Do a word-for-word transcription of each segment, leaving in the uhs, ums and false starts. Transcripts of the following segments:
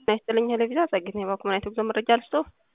ናይስተልኝ ለቪዛ ጸግኝ ባኩማይቱ ዘመረጃ አልስቶ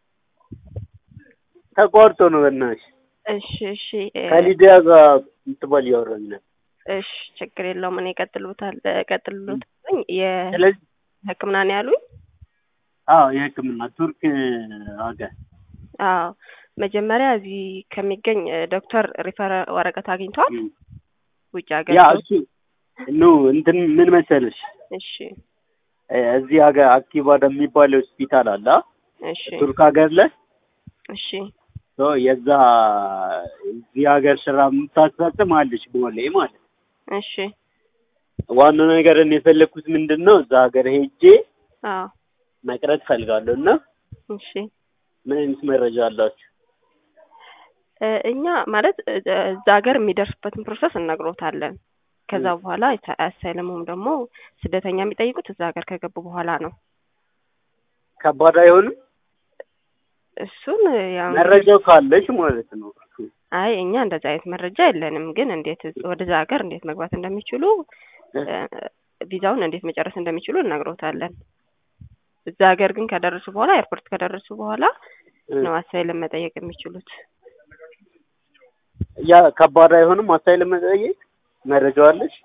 ተቋርጦ ነው በእናትሽ እሺ እሺ ከሊዲያ ጋር እንትባል ያወራኝ ነው እሺ ችግር የለውም እኔ ቀጥሉታል ቀጥሉልኝ ስለዚህ ህክምና ነው ያሉኝ አዎ የህክምና ቱርክ ሀገር አዎ መጀመሪያ እዚህ ከሚገኝ ዶክተር ሪፈር ወረቀት አግኝቷል ውጭ ሀገር ያ እሱ ኖ እንትን ምን መሰለሽ እሺ እዚህ ሀገር አክቲቫ የሚባል ሆስፒታል አለ እሺ ቱርክ ሀገር ላይ እሺ ሶ የዛ እዚህ ሀገር ስራ የምታስፈጽም አለች ቦሌ ማለት እሺ ዋናው ነገር እኔ የፈለኩት ምንድነው እዛ ሀገር ሄጄ አዎ መቅረት ፈልጋለሁና እሺ ምን አይነት መረጃ አላችሁ እኛ ማለት እዛ ሀገር የሚደርስበትን ፕሮሰስ እናግሮታለን ከዛ በኋላ አሳይለሙም ደግሞ ስደተኛ የሚጠይቁት እዛ ሀገር ከገቡ በኋላ ነው ከባድ አይሆንም እሱን ያው መረጃው ካለሽ ማለት ነው አይ እኛ እንደዛ አይነት መረጃ የለንም ግን እንዴት ወደዛ ሀገር እንዴት መግባት እንደሚችሉ ቪዛውን እንዴት መጨረስ እንደሚችሉ እናግሮታለን እዛ ሀገር ግን ከደረሱ በኋላ ኤርፖርት ከደረሱ በኋላ ነው አሳይለም መጠየቅ የሚችሉት ያ ከባድ አይሆንም አሳይለም መጠየቅ መረጃው አለሽ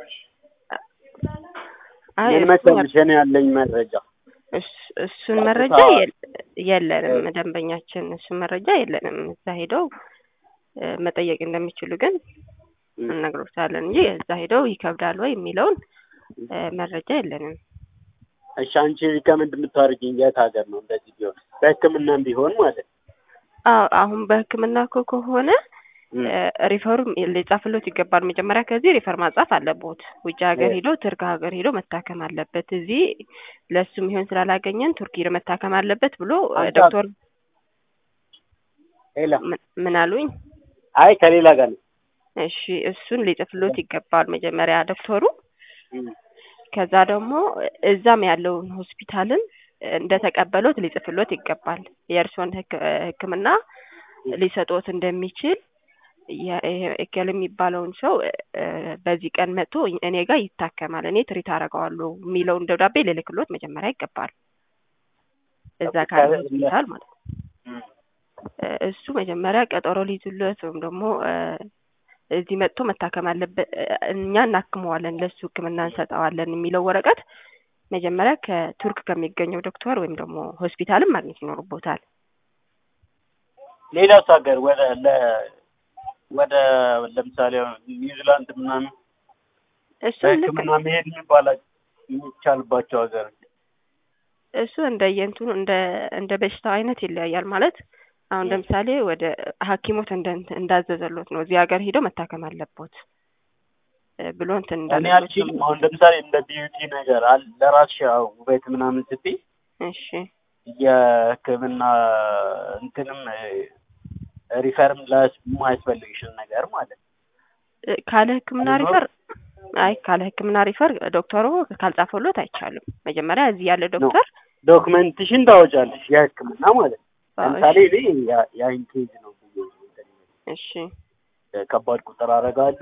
አይ ምን መሰለሽ እኔ ያለኝ መረጃ እሱን መረጃ የለንም ደንበኛችን እሱን መረጃ የለንም እዛ ሄደው መጠየቅ እንደሚችሉ ግን እንነግሮታለን እንጂ እዛ ሄደው ይከብዳል ወይ የሚለውን መረጃ የለንም እሺ አንቺ ሪከመንድ የምታደርጊኝ የት ሀገር ነው እንደዚህ ቢሆን በህክምናም ቢሆን ማለት አዎ አሁን በህክምና ከሆነ ሪፈሩ ሊጻፍሎት ይገባል መጀመሪያ ከዚህ ሪፈር ማጻፍ አለበት ውጭ ሀገር ሄዶ ቱርክ ሀገር ሄዶ መታከም አለበት እዚህ ለሱም ይሆን ስላላገኘን ቱርክ ሄዶ መታከም አለበት ብሎ ዶክተር ሄላ ምን አሉኝ አይ ከሌላ ጋር እሺ እሱን ሊጽፍሎት ይገባል መጀመሪያ ዶክተሩ ከዛ ደግሞ እዛም ያለው ሆስፒታልን እንደተቀበሉት ሊጽፍሎት ይገባል የእርሶን ህክምና ሊሰጡት እንደሚችል የእከለ የሚባለውን ሰው በዚህ ቀን መጥቶ እኔ ጋር ይታከማል እኔ ትሪት አደርጋለሁ የሚለውን ደብዳቤ ለልክሎት መጀመሪያ ይገባል እዛ ካለ ሆስፒታል ማለት እሱ መጀመሪያ ቀጠሮ ሊይዙለት ወይም ደግሞ እዚህ መጥቶ መታከም አለበት እኛ እናክመዋለን ለሱ ህክምና እንሰጣዋለን የሚለው ወረቀት መጀመሪያ ከቱርክ ከሚገኘው ዶክተር ወይም ደግሞ ሆስፒታልም ማግኘት ይኖርቦታል ሌላው ሀገር ወደ ለ ወደ ለምሳሌ ኒውዚላንድ ምናምን እሱ ለህክምና መሄድ ይባላል ይቻልባቸው ሀገር እሱ እንደ የንቱኑ እንደ እንደ በሽታው አይነት ይለያያል ማለት አሁን ለምሳሌ ወደ ሐኪሞት እንደ እንዳዘዘሉት ነው እዚህ ሀገር ሄዶ መታከም አለበት ብሎ እንትን እንዳለ ነው አሁን ለምሳሌ እንደ ቢዩቲ ነገር አለ ለራስሽ ውበት ምናምን ስትይ እሺ የህክምና እንትንም ሪፈርም ለማይፈልግሽ ነገር ማለት ካለ ህክምና ሪፈር አይ ካለ ህክምና ሪፈር ዶክተሩ ካልጻፈሎት አይቻልም መጀመሪያ እዚህ ያለ ዶክተር ዶክመንቴሽን ታወጫለሽ የህክምና ማለት ለምሳሌ እኔ ያ ኢንኬዝ ነው እሺ ከባድ ቁጥር አረጋለሁ